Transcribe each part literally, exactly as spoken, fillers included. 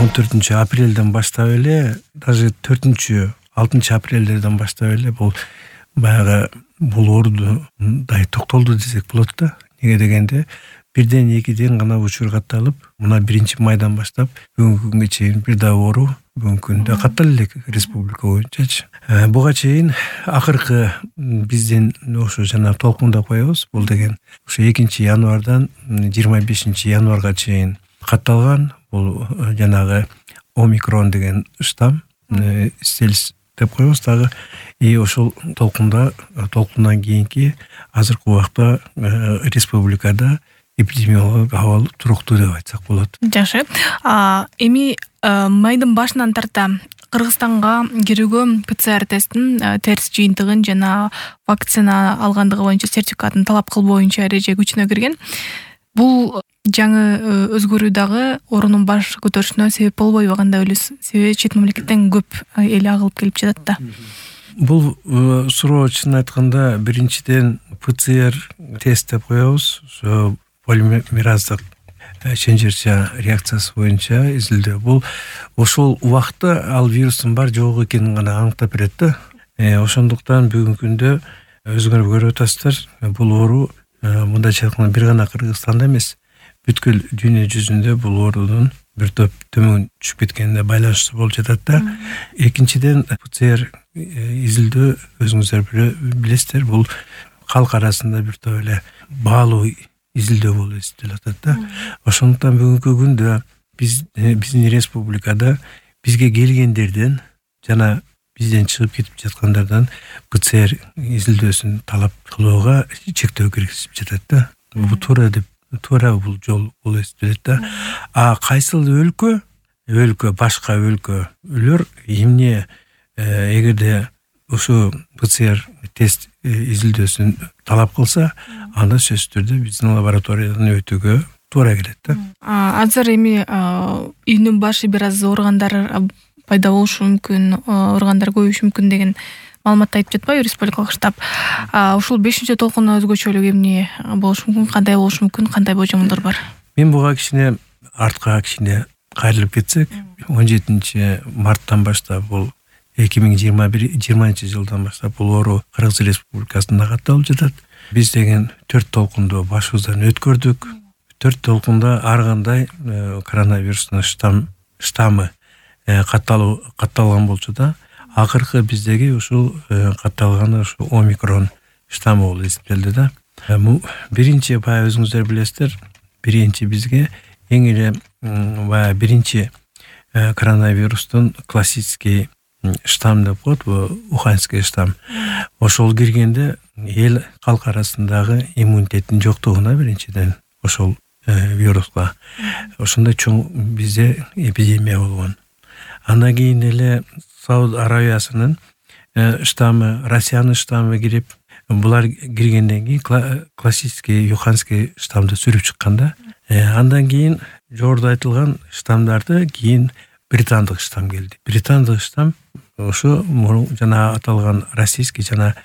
он төртүнчү апрелден баштап эле, даже төртүнчү алтынчы апрелдерден баштап эле бул баягы бул ооруда токтолду десек болот да. Неге дегенде бирден экиден гана учур катталып, мына биринчи майдан баштап бүгүнкү күнгө чейин бир да оору бүгүнкү күндө каттала элек республика боюнчачы. Буга чейин акыркы биздин ошо жана толкундап коебуз. Бул деген ошо экинчи январдан жыйырма бешинчи январга чейин катталган. Бул жанагы омикрон деген штамм, стелс деп коебуз дагы. И ошол толкунда толкундан кийинки азыркы убакта республикада эпидемиологиялык абал туруктуу деп айтсак болот. Жакшы. Эми майдын башынан тарта Кыргызстанга кирүүгө ПЦР тесттин терс жыйынтыгын жана вакцина алгандыгы боюнча сертификатын талап кылуу боюнча эреже күчүнө кирген. Бул жаңы өзгөрүү дагы оорунун баш көтөрүшүнө себеп болбойбу? Кандай ойлойсуз? Себеби чет мамлекеттен көп эл агылып келип жатат да. Бул суроо чын айтканда биринчиден ПЦР тест деп коебуз. Ошо полимераздык ченжерча реакциясы боюнча изилдөө. Бул ошол убакта ал вирустун бар жок экенин гана аныктап берет да. Ошондуктан бүгүнкү күндө өзүңөр көрүп атасыздар, бул оору мындайча айтканда бир гана Кыргызстанда эмес, бүткүл дүйнө жүзүндө бул оорунун бир топ төмөн түшүп кеткенине байланыштуу болуп жатат да. Экинчиден ПЦР изилдөө өзүңүздөр билесиздер, бул калк арасында бир топ эле баалуу изилдөө болуп эсептелип атат да. Ошондуктан бүгүнкү күндө биз биздин республикада бизге келгендерден жана бизден чыгып кетип жаткандардан ПЦР изилдөөсүн талап кылууга чектөө киргизип жатат да. Бул туура деп туура бул жол болуп эсептелет да. А кайсыл өлкө өлкө башка өлкөлөр эмне эгерде ошо ПЦР тест изилдөөсүн талап кылса, анда сөзсүз түрдө биздин лабораториядан өтүүгө туура келет да. Азыр эми үйүнүн башы бир аз ооругандар пайда болушу мүмкүн, ооругандар көбөйүшү мүмкүн деген маалыматты айтып жатпайбы республикалык штаб? Ушул бешинчи толкундун өзгөчөлүгү эмне болушу мүмкүн, кандай болушу мүмкүн, кандай божомолдор бар? Мен буга кичине артка кичине кайрылып кетсек, он жетинчи марттан баштап бул эки миң жыйырманчы жылдан баштап бул оору Кыргыз Республикасында катталып жатат. Биз деген төрт толкунду башыбыздан өткөрдүк. Төрт толкунда ар кандай коронавирустун штам штаммы катталуу катталган болчу да, акыркы биздеги ушул катталганы ушу омикрон штаммы болуп эсептелди да. Биринчи баягы өзүңүздөр билесиздер, биринчи бизге эң эле баягы биринчи коронавирустун классический штамм деп коет, бул уханьский штамм. Ошол киргенде эл калк арасындагы иммунитеттин жоктугуна биринчиден ошол вируска ошондой чоң бизде эпидемия болгон. Андан кийин эле Сауд Аравиясынын штаммы, Россиянын штаммы кирип, булар киргенден кийин классический уханьский штаммды сүрүп чыкканда, андан кийин жогоруда айтылган штаммдарды кийин британдык штамм келди. Британдык штамм ошо жана аталган российский жана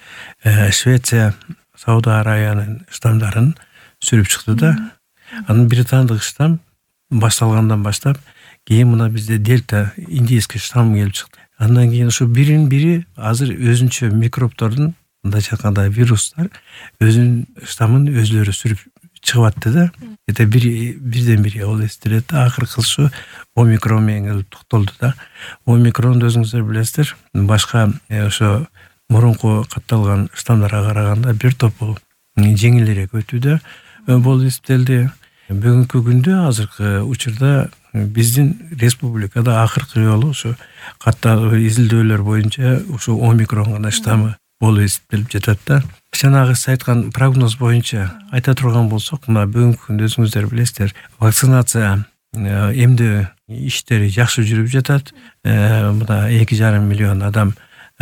Швеция, Сауд Аравиянын штаммдарын сүрүп чыкты да. Анын британдык штамм башталгандан баштап кийин мына бизде дельта индийский штамм келип чыкты. Андан кийин ошо бирин бири азыр өзүнчө микробтордун, мындайча айтканда вирустар өзүнүн штаммын өзлөрү сүрүп чыгып атты да. Это бир бирден бири болуп эсептелет да. Акыркы ушу омикрон менен келип токтолду да. Омикронду өзүңүздөр билесиздер, башка ошо мурунку катталган штаммдарга караганда бир топ болуп жеңилирээк өтүүдө болуп эсептелди. Бүгүнкү күндө азыркы учурда биздин республикада акыркы жолу ошо катталып изилдөөлөр боюнча ошо омикрон гана штаммы болуп эсептелип жатат да. Жанагы сиз айткан прогноз боюнча айта турган болсок, мына бүгүнкү күндө өзүңүздөр билесиздер, вакцинация эмдөө иштери жакшы жүрүп жатат. Мына эки жарым миллион адам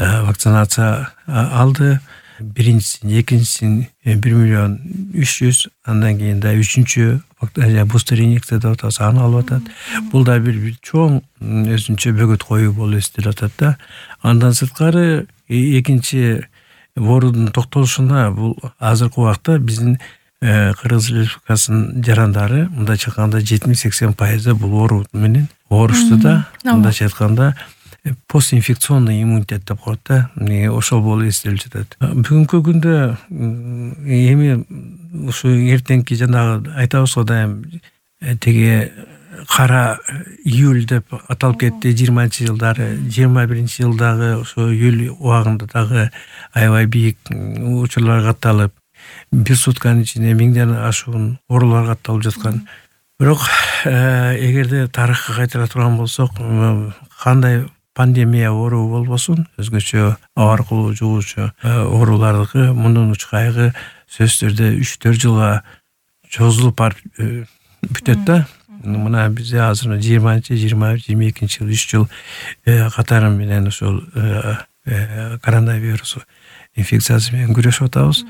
вакцинация алды. Биринчисин, экинчисин бир миллион үч жүз, андан кийин да үчүнчү бустер инъекция деп атабыз, аны алып атат. Бул да бир чоң өзүнчө бөгөт коюу болуп эсептелип атат да. Андан сырткары экинчи оорунун токтолушуна бул азыркы убакта биздин Кыргыз Республикасынын жарандары мындайча айтканда жетимиш сексен пайызы бул оору менен оорушты да. Мындайча айтканда постинфекционный иммунитет деп коет да. Ошол болуп эстелип жатат. Бүгүнкү күндө эми ушу эртеңки жанагы айтабыз го дайым теги кара июль деп аталып кетти жыйырманчы жылдары, жыйырма биринчи жылдагы ошо июль убагында дагы аябай бийик учурлар катталып, бир сутканын ичинде миңден ашуун оорулар катталып жаткан. Бирок эгерде тарыхка кайтара турган болсок, кандай пандемия оору болбосун, өзгөчө аба аркылуу жугуучу оорулардыкы мунун учкайгы сөзсүз түрдө үч төрт жылга созулуп барып бүтөт да. Мына бизде азыр жыйырманчы, жыйырма бир, жыйырма экинчи жыл, үч жыл катары менен ошол коронавирус инфекциясы менен күрөшүп атабыз.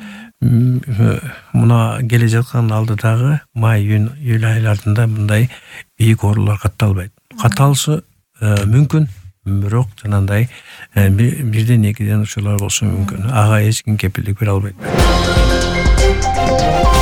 Мына келе жаткан алдыдагы май, июль айларында мындай бийик оорулар катталбайт. Катталышы мүмкүн, бирок жанагындай бирден экиден учурлар болушу мүмкүн. Ага эч ким кепилдик бере албайт.